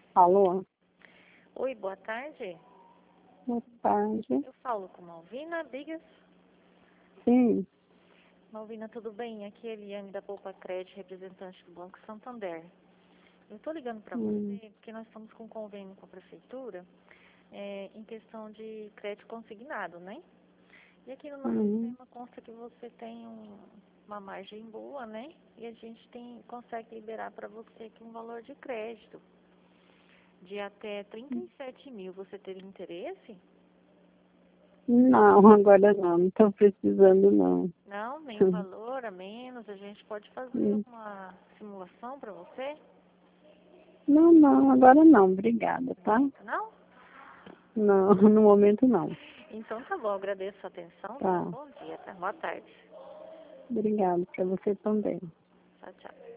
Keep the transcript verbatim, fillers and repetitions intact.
Alô? Oi, boa tarde. Boa tarde. Eu falo com Malvina Bigas. Sim. Malvina, tudo bem? Aqui é Eliane da Poupa Crédito, representante do Banco Santander. Eu estou ligando para Hum. você porque nós estamos com um convênio com a Prefeitura é, em questão de crédito consignado, né? E aqui no nosso Uhum. sistema consta que você tem um, uma margem boa, né? E a gente tem, consegue liberar para você aqui um valor de crédito de até trinta e sete mil. Você teria interesse? Não, agora não. Não estou precisando, não. Não, nenhum valor a menos. A gente pode fazer Hum. uma simulação para você? Não, não, agora não. Obrigada, tá? Não? Não, no momento não. Então tá bom, agradeço a atenção. Tenha Tá. um bom dia, tá? Boa tarde. Obrigada para você também. Tchau, tchau.